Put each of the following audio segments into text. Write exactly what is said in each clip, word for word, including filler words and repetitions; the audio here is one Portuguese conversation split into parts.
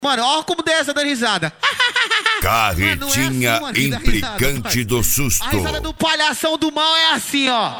Mano, ó como dessa dando risada. Carretinha Mano, é assim, mano, implicante risada, do susto. A risada do palhação do mal é assim, ó.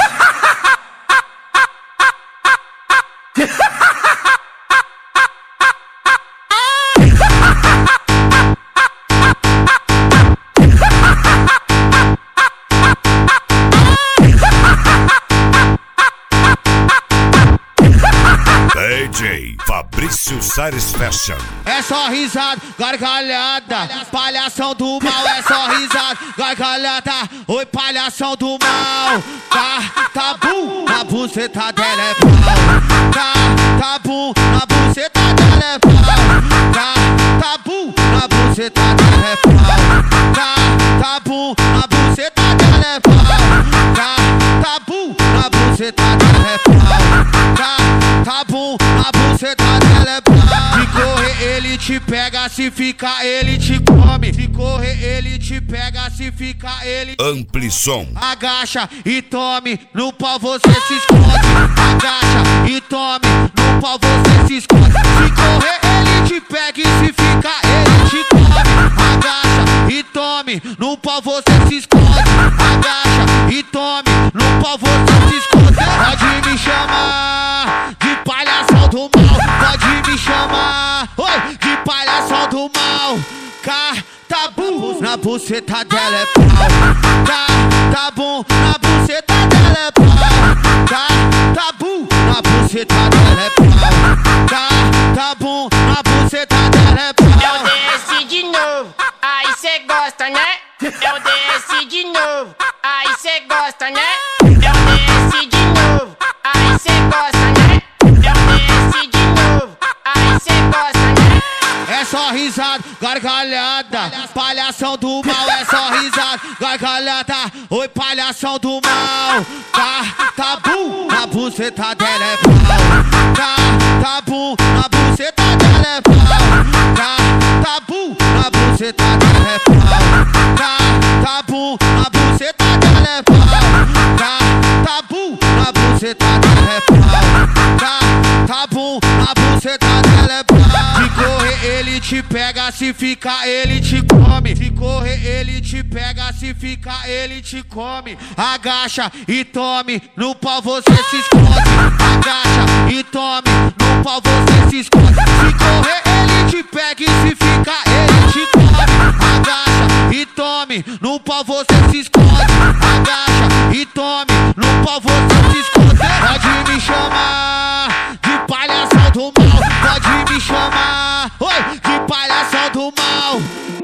D J Fabrício Sares Fashion. É só risada, gargalhada. Palhação do mal, é só risada, gargalhada. Oi, palhação do mal. Tá, tá bum, na buceta dela é pau. Tá, tá bum, na buceta dela é pau. Tá, tá bum, na buceta dela é pau. Tá, tá bum, na buceta dela é pau. Tá, tá bum, na buceta dela é pau. Tá, tá bum, na buceta dela é pau. Se correr ele te pega, se ficar ele te come. Se correr ele te pega, se ficar ele Amplissom. agacha e tome, no pau você se esconde. Agacha e tome, no pau você se esconde. Se correr ele te pega e se ficar ele te come. Agacha e tome, no pau você se esconde. Agacha e tome, no pau você se esconde. Pode me chamar de palhação do mal, pode me chamar, oi, de palhação do mal. Cá, tá bom, na buceta dela é pau. Tá, tá bom, na buceta dela é pau. Tá, tá bom, na buceta dela é pau. Tá, tá bom, na buceta dela é pau. Eu desci de novo, aí cê gosta, né? Eu desci de novo, aí cê gosta, né? Eu desci de novo, aí cê gosta, né? Eu desci de novo, aí cê gosta, né? É só risada, gargalhada. Palhação do mal, é só risada, gargalhada. Oi, palhação do mal. Tá, tá bom, na buceta dela é pau. Tá, tá bom, na buceta dela é pau. Tá, tá bom, na buceta dela é pau. Tá, tá bom, na buceta dela é pau. Tá, tá bom, na buceta dela é pau. Tá, tá bom, na buceta dela é pau. Se correr ele te pega, se ficar ele te come. Se correr ele te pega, se ficar ele te come. Agacha e tome, no pau você se esconde. Agacha e tome, no pau você se esconde. Se correr ele te pega e se ficar ele te come. Agacha e tome, no pau você se esconde. Agacha e tome, no pau você se esconde. Pode me chamar de palhação do mal, pode me chamar, oi, de palhação do mal.